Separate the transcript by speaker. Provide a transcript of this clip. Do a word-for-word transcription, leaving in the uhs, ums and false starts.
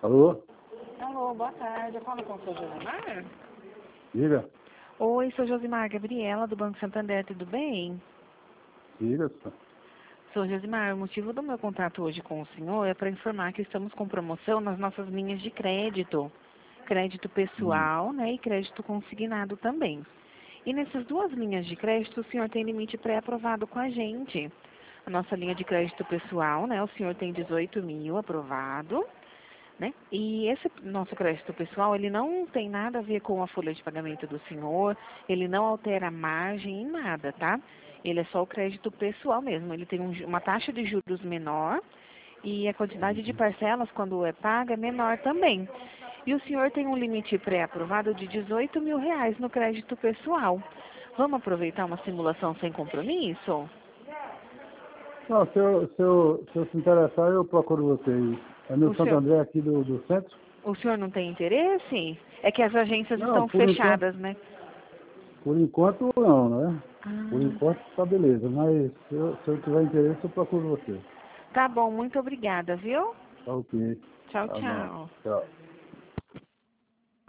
Speaker 1: Alô?
Speaker 2: Alô, boa tarde. Eu falo com o seu Josimar?
Speaker 1: Diga.
Speaker 2: Oi, sou Josimar Gabriela, do Banco Santander, tudo bem?
Speaker 1: Diga, senhor.
Speaker 2: Sou Josimar, o motivo do meu contato hoje com o senhor é para informar que estamos com promoção nas nossas linhas de crédito. Crédito
Speaker 1: Hum.
Speaker 2: pessoal, né, e crédito consignado também. E nessas duas linhas de crédito, o senhor tem limite pré-aprovado com a gente. A nossa linha de crédito pessoal, né, o senhor tem dezoito mil aprovado. Né? E esse nosso crédito pessoal, ele não tem nada a ver com a folha de pagamento do senhor, ele não altera a margem em nada, tá? Ele é só o crédito pessoal mesmo, ele tem um, uma taxa de juros menor e a quantidade de parcelas, quando é paga, é menor também. E o senhor tem um limite pré-aprovado de dezoito mil reais no crédito pessoal. Vamos aproveitar uma simulação sem compromisso?
Speaker 1: Não, se eu, se, eu, se eu se interessar, eu procuro vocês. É no
Speaker 2: O
Speaker 1: Santo
Speaker 2: senhor,
Speaker 1: André aqui do, do centro?
Speaker 2: o senhor não tem interesse? É que as agências
Speaker 1: Não,
Speaker 2: estão
Speaker 1: por enquanto,
Speaker 2: fechadas, né?
Speaker 1: por enquanto não, né? Por
Speaker 2: Ah.
Speaker 1: enquanto tá beleza, mas se eu, se eu tiver interesse, eu procuro você.
Speaker 2: Tá bom, muito obrigada, viu?
Speaker 1: Tá ok.
Speaker 2: Tchau,
Speaker 1: Tá bom.
Speaker 2: tchau.
Speaker 1: Tchau.